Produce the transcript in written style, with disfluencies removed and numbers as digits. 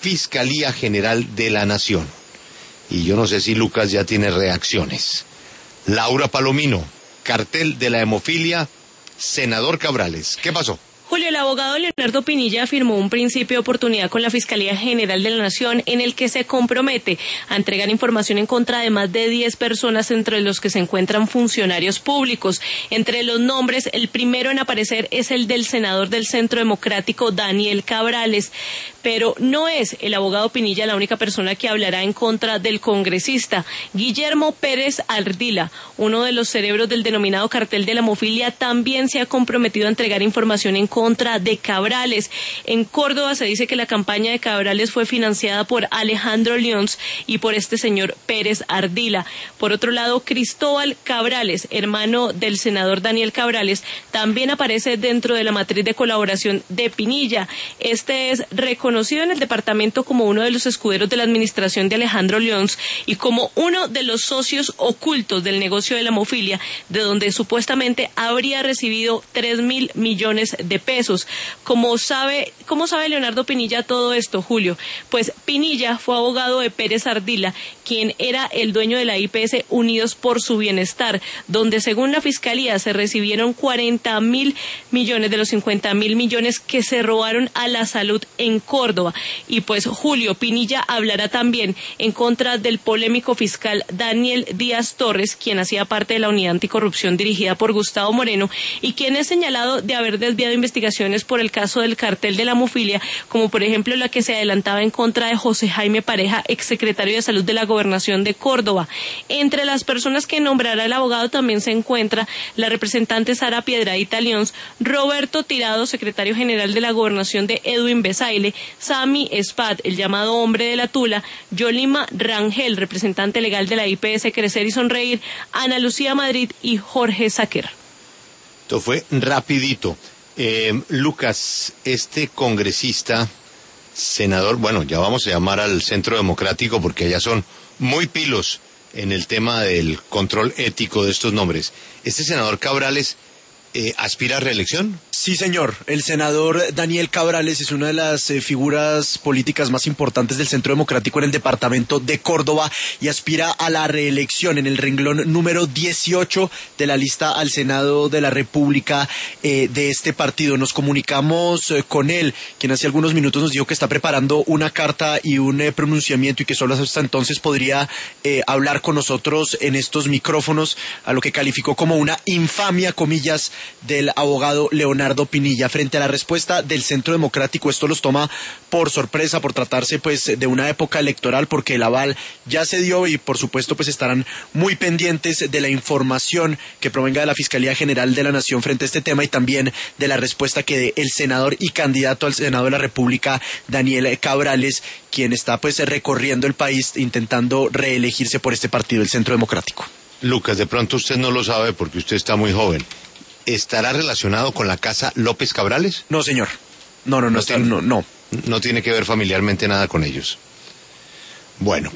Fiscalía General de la Nación. Y yo no sé si Lucas ya tiene reacciones. Laura Palomino, cartel de la hemofilia, senador Cabrales. ¿Qué pasó? Julio, el abogado Leonardo Pinilla firmó un principio de oportunidad con la Fiscalía General de la Nación en el que se compromete a entregar información en contra de más de 10 personas, entre los que se encuentran funcionarios públicos. Entre los nombres, el primero en aparecer es el del senador del Centro Democrático, Daniel Cabrales. Pero no es el abogado Pinilla la única persona que hablará en contra del congresista. Guillermo Pérez Ardila, uno de los cerebros del denominado cartel de la hemofilia, también se ha comprometido a entregar información en contra de Cabrales. En Córdoba se dice que la campaña de Cabrales fue financiada por Alejandro Lyons y por este señor Pérez Ardila. Por otro lado, Cristóbal Cabrales, hermano del senador Daniel Cabrales, también aparece dentro de la matriz de colaboración de Pinilla. Este es reconocido en el departamento como uno de los escuderos de la administración de Alejandro Lyons y como uno de los socios ocultos del negocio de la hemofilia, de donde supuestamente habría recibido 3.000 millones de pesos. ¿Cómo sabe Leonardo Pinilla todo esto, Julio? Pues Pinilla fue abogado de Pérez Ardila, quien era el dueño de la IPS Unidos por su Bienestar, donde según la Fiscalía se recibieron 40.000 millones de los 50.000 millones que se robaron a la salud en Córdoba. Y pues Julio, Pinilla hablará también en contra del polémico fiscal Daniel Díaz Torres, quien hacía parte de la unidad anticorrupción dirigida por Gustavo Moreno y quien es señalado de haber desviado investigaciones por el caso del cartel de la hemofilia, como por ejemplo la que se adelantaba en contra de José Jaime Pareja, exsecretario de Salud de la Gobernación de Córdoba. Entre las personas que nombrará el abogado también se encuentra la representante Sara Piedradita Lyons, Roberto Tirado, secretario general de la Gobernación de Edwin Besaile, Sami Espat, el llamado hombre de la Tula, Yolima Rangel, representante legal de la IPS Crecer y Sonreír, Ana Lucía Madrid y Jorge Saquer. Esto fue rapidito. Lucas, este congresista, senador, bueno, ya vamos a llamar al Centro Democrático porque allá son muy pilos en el tema del control ético de estos nombres. Este senador Cabrales ¿aspira a reelección? Sí, señor. El senador Daniel Cabrales es una de las figuras políticas más importantes del Centro Democrático en el departamento de Córdoba y aspira a la reelección en el renglón número 18 de la lista al Senado de la República de este partido. Nos comunicamos con él, quien hace algunos minutos nos dijo que está preparando una carta y un pronunciamiento y que solo hasta entonces podría hablar con nosotros en estos micrófonos, a lo que calificó como una infamia, comillas, del abogado Leonardo Pinilla. Frente a la respuesta del Centro Democrático, esto los toma por sorpresa, por tratarse pues de una época electoral, porque el aval ya se dio y por supuesto pues estarán muy pendientes de la información que provenga de la Fiscalía General de la Nación frente a este tema y también de la respuesta que dé el senador y candidato al Senado de la República, Daniel Cabrales, quien está pues recorriendo el país intentando reelegirse por este partido, el Centro Democrático. Lucas, de pronto usted no lo sabe porque usted está muy joven. ¿Estará relacionado con la casa López Cabrales? No, señor. No. No tiene que ver familiarmente nada con ellos. Bueno.